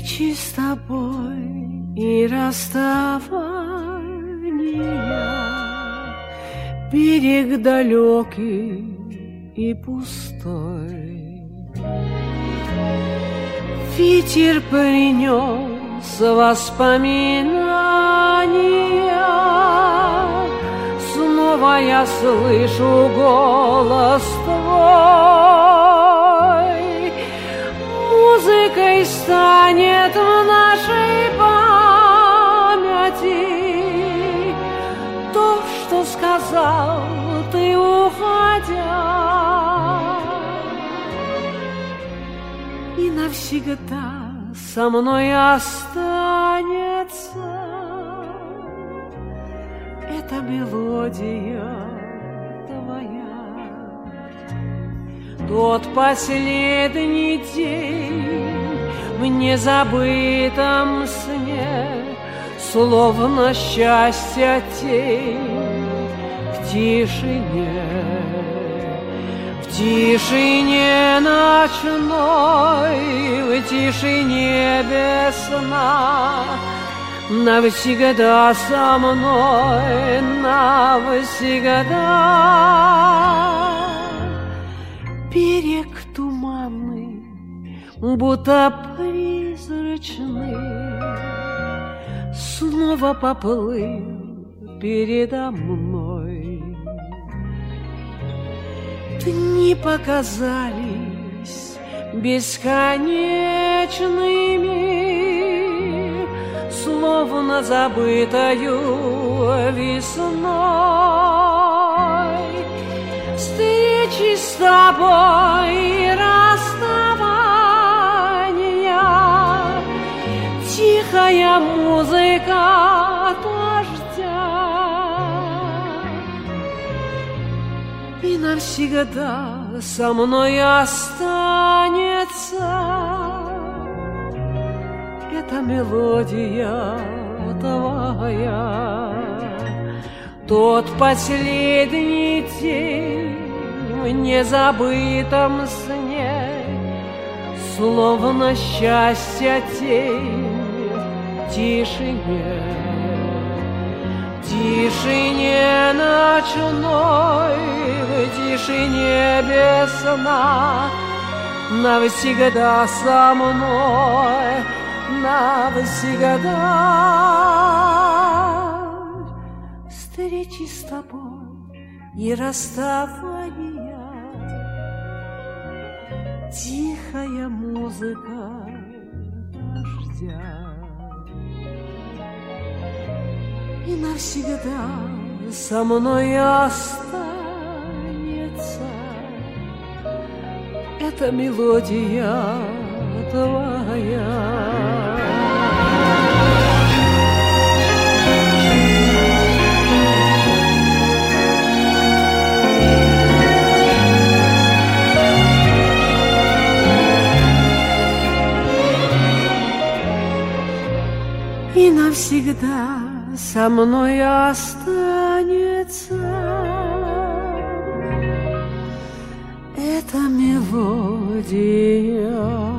Встречи с тобой и расставания, берег далекий и пустой. Ветер принес воспоминания, снова я слышу голос твой. Музыкой станет в нашей памяти то, что сказал ты, уходя, и навсегда со мной останется эта мелодия твоя. Тот последний день в незабытом сне, словно счастье тень в тишине, в тишине ночной, в тишине без сна, навсегда со мной, навсегда. Берег туманный, будто призрачный, снова поплыл передо мной. Дни показались бесконечными, словно забытою весной. Встречи с тобой и расставания, тихая музыка дождя, и навсегда со мной останется эта мелодия твоя. Тот последний день в незабытом сне, словно счастье тень в тишине, в тишине ночной, в тишине без сна, навсегда со мной, навсегда. Встречи с тобой и расставания, тихая музыка дождя, и навсегда со мной останется эта мелодия твоя. И навсегда со мной останется эта мелодия